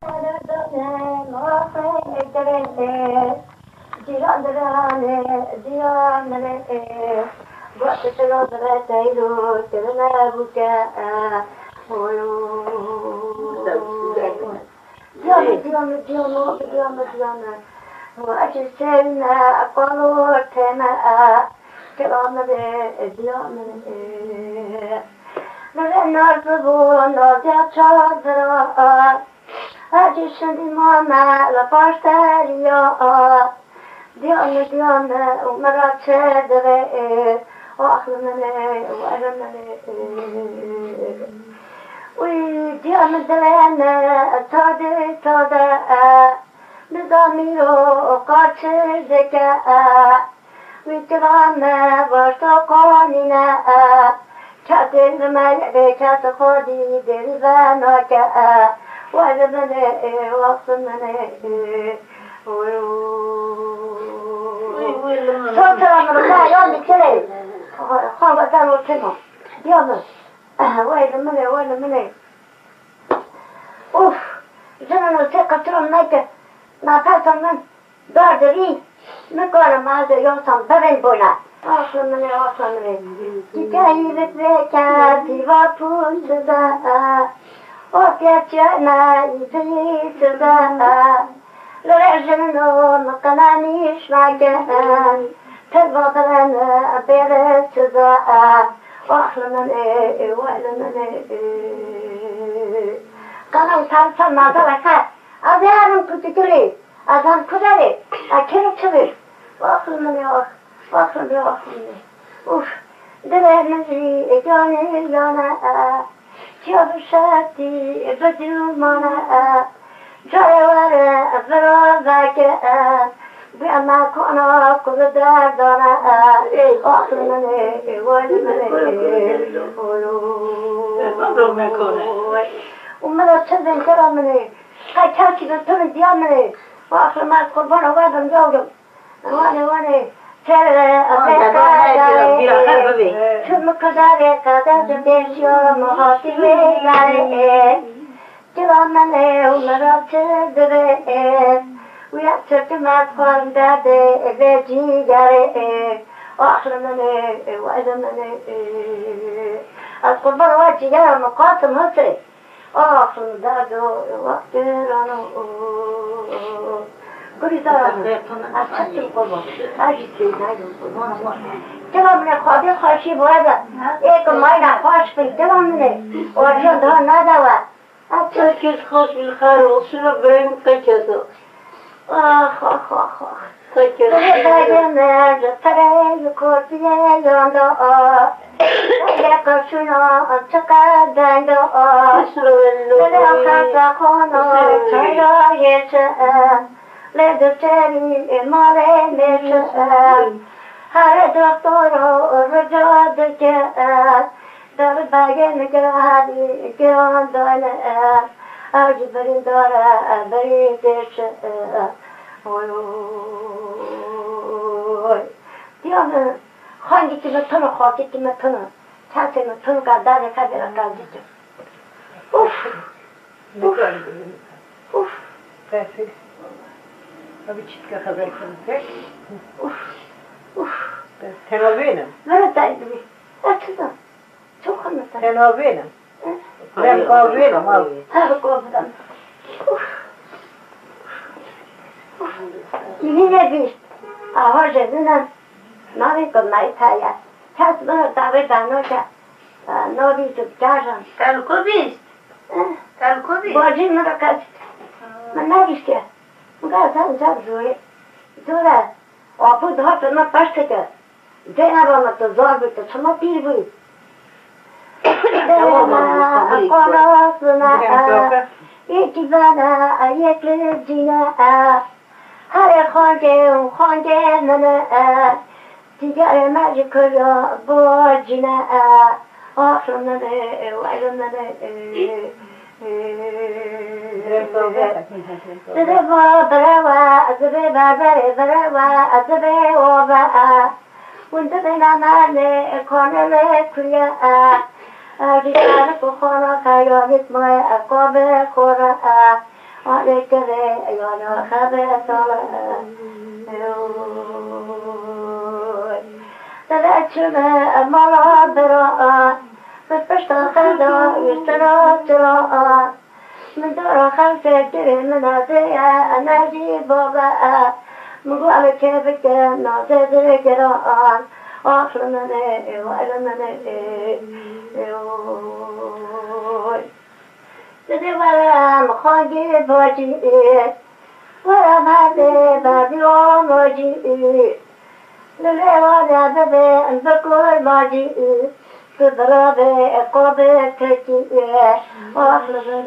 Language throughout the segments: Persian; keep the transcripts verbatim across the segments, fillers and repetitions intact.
Diana, Diana, Diana, Diana, Diana. وأجسلنا قلوتنا كرام ديان لنا الزبون نادي شادرا أجسد ماما لباشتريا ديان ديان ومرات شادرا وأخلمنا وأرمنا وديان دلنا تادي تادا نظامی و قاچه دکه ویترانه باشتا قانینه کتل ملعبه کت خودی دل و ناکه وزمنه وقتمنه سوترم رکا یادی کلی خواه دن و کنم یادم وزمنه وزمنه اوف زنانو سه قطرم نکه نفسم من دارداری میکنم از یاسم برین بونه آخر منه آخر منه دیگری بکر دیوا پوسده آفیت جانه ایپیسده لرجنو مقنانیش مگن تلوا برنه برسده آخر منه وعلا منه قنام ترسم نظرکه از یارم کتکلی از هم کدری اکر چبیر واخر منی آخ واخر منی آخر منی اوف دلر نزی جانی جانه جاب شدی بدو مانه جای وره برا بکه بیاما کنا کل دردانه آخر منی ولی منی اومده چه بینتر منی های کسی به تو دیان منه و آخر من قربان آوردم جاودم وانه وانه چرا افکاره چون مکداره قدر دیشیا محاطبه گره جوان منه و مرا چه دره و یک چرک مرد خواهم درده به جیگره آخر منه و ادم منه از قربان آورد جیگرم مقاسم حسره آخر درد و وقت رانو گوری دارم از چطور قربان هرچی نگم قربان دلم منه خوابی خوشی باید یک مای نخواش بید دلم منه وارشان دار ندوه از چکیز خوش بالخیر و سنو بریم قیچه آخ آخ آخ آخ بگم تره یکورتیه یاندا یکشونا چقدر دندا بله خسته خانا چرایشه لدوچری ماره میشه هر دکتر رجا دکه در بگم گرهدی گران دانه آج برین داره برین دیشه اوی اوی دیانه خانگی که متونو خواهی که متونو کسی متونو قدر کبیر قلبی جو اوف اوف اوف قفل أبي تشتكي خبرك خبرك اوف اوف تناوينم مرا دایدوی اتدا چو خانتا تناوينم لم قاوينم أوي هر قابلم اوف اوف یه بیشت آواز زنم ناوی کن نای تایا کس مرا داوی دانو که ناوی تو جارم کلکو بیست کلکو بیست باجی مرا کس من نگیش که مگه زن زن زوی دوره آپو دها تو ما پشت که زینب آمد تو زار بود تو شما پیر بود دلما قراص نه یکی بنا یک جینه هر خانگه و خانگه منه دیگر مجی کریا باجینه آخر منه ویل منه زده با بروا زده برداره بروا زده و با ونده بنا مرنه کنه کریا ریشار بخورا کایانیت مای اقاب خورا آره کره یانا خبر ساله دلچمه مالا برا بپشت خدا یسترا ترا من دارا خمسه دری منازه انرژی بابا مگو على كيفك نازه در گران آخر منه وعلى منه ددی ورم خانگی باجی ورم هده بردی آماجی للعوانة ببين بكل ماجي تضرب قوبة تكي واحلى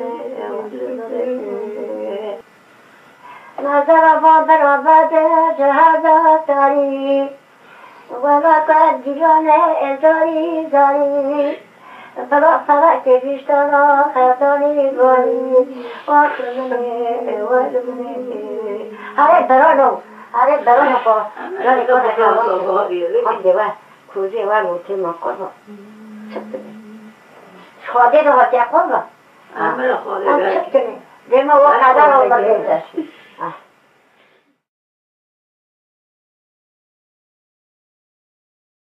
نظر بابر بد جهاد تاري ولا قد جلانه زاري زاري فلا فلا كبيشتنا خداني غاري واحلى واحلى هاي برانو آره برای با رانی کنه هم دیوه کوزی و موتی مکن با خواده رو حتی کن با عمل خواده دیمه و قدر رو بگیرد